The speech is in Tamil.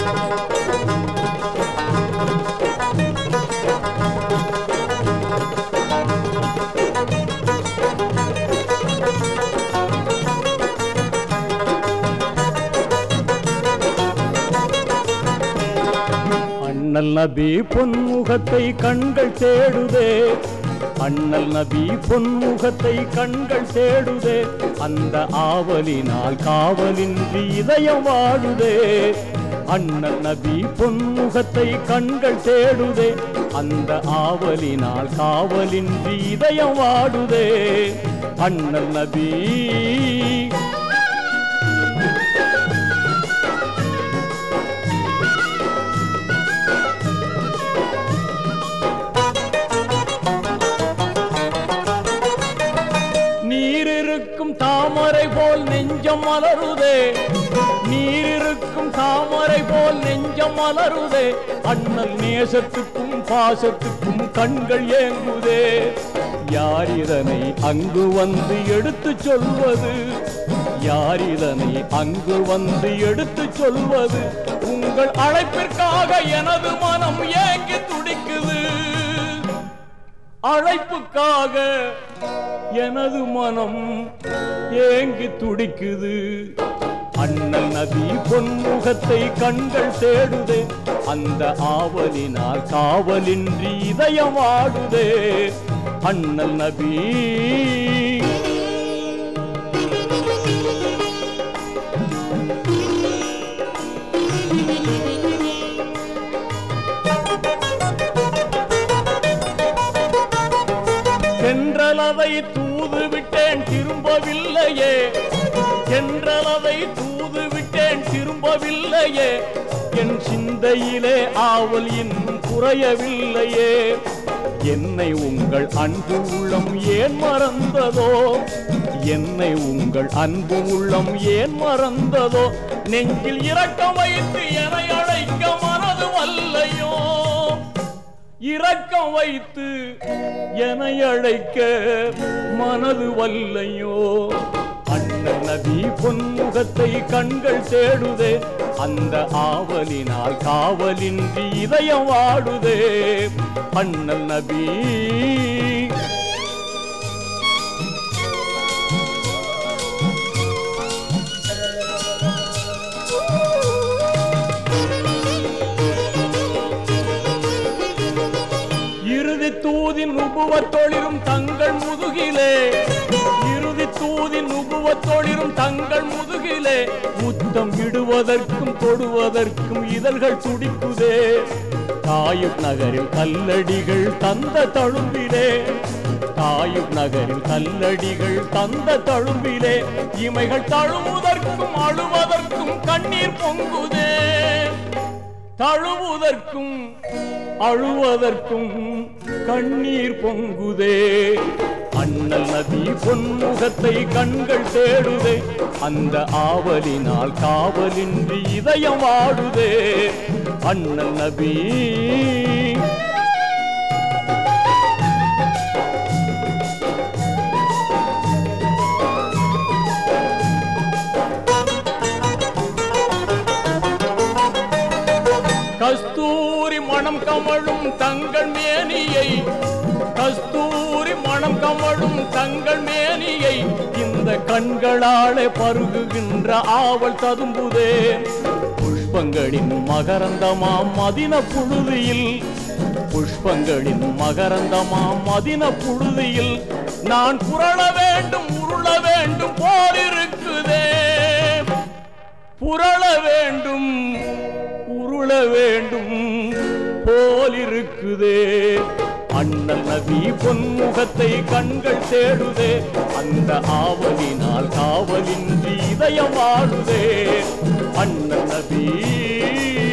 அண்ணல் நபி பொன்முகத்தை கண்கள் தேடுதே, அண்ணல் நபி பொன்முகத்தை கண்கள் தேடுதே, அந்த ஆவலினால் காவலின்றி இதயம் வாடுதே. அண்ணல் நபி பொன்முகத்தை கண்கள் தேடுதே, அந்த ஆவலினால் காவலின்றி இதயம் வாடுதே. அண்ணல் நபி நீரிருக்கும் தாமரை போல் நெஞ்சம் மலருதே, நீரிருக்கும் தாமரை போல் நெஞ்சம் மலருதே, அண்ணல் நேசத்துக்கும் பாசத்துக்கும் கண்கள் ஏங்குதே. யார் இதனை அங்கு வந்து எடுத்து சொல்வது, யார் இதனை அங்கு வந்து எடுத்து சொல்வது, உங்கள் அழைப்பிற்காக எனது மனம் ஏங்கி துடிக்குது, அழைப்புக்காக எனது மனம் ஏங்கி துடிக்குது. அண்ணல் நபி பொன்முகத்தை கண்கள் தேடுதே, அந்த ஆவலினால் காவலின்றி இதயம் வாடுதே. அண்ணல் நபி சென்றலதை தூது விட்டேன் திரும்பவில்லையே, சென்றலதை தூது விட்டேன் திரும்பவில்லையே, என் சிந்தையிலே ஆவல் இன்னும் குறையவில்லையே. என்னை உங்கள் அன்பு உள்ளம் ஏன் மறந்ததோ, என்னை உங்கள் அன்பு உள்ளம் ஏன் மறந்ததோ, நெஞ்சில் இரக்கம் வைத்து என்னை அழைக்க மனது வல்லையோ, இரக்கம் வைத்து என்னை அழைக்க மனது வல்லையோ. அண்ணல் நபி பொன்முகத்தை கண்கள் தேடுதே, அந்த ஆவலினால் காவலின்றி இதயம் வாடுதே. அண்ணல் நபி இறுதி தூதின் உபுவத்தொழிலும் தங்கள் முதுகிலே, இறுதி தூதின் உபுவத்தொழிலும் தங்கள் முதுகிலே, முத்தம் இடுவதற்கும் தொடுவதற்கும் இதழ்கள் துடிக்குதே. தாயூப் நகரில் கல்லடிகள் தந்த தழும்பிலே, தாயூப் நகரில் கல்லடிகள் தந்த தழும்பிலே, இமைகள் தழுவுவதற்கும் அழுவதற்கும் கண்ணீர் பொங்குதே, தழுவுவதற்கும் அழுவதற்கும் கண்ணீர் பொங்குதே. அண்ணல் நபி பொன்முகத்தை கண்கள் தேடுதே, அந்த ஆவலினால் காவலின்றி இதயம் வாடுதே. அண்ணல் நபி கஸ்தூரி மணம் கமழும் தங்கள் மேனியை, கஸ்தூரி மணம் கமழும் தங்கள் மேனியை, இந்த கண்களாலே பருகுகின்ற ஆவல் ததும்புதே. புஷ்பங்களின் மகரந்தமாம் மதின புழுதியில், புஷ்பங்களின் மகரந்தமாம் மதின புழுதியில், நான் புரள வேண்டும் உருள வேண்டும் போலிருக்குதே, புரள வேண்டும் உருள வேண்டும் போலிருக்குதே. அண்ணல் நபி பொன்முகத்தை கண்கள் தேடுதே, அந்த ஆவலினால் காவலின்றி இதயம் வாடுதே. அண்ணல் நபி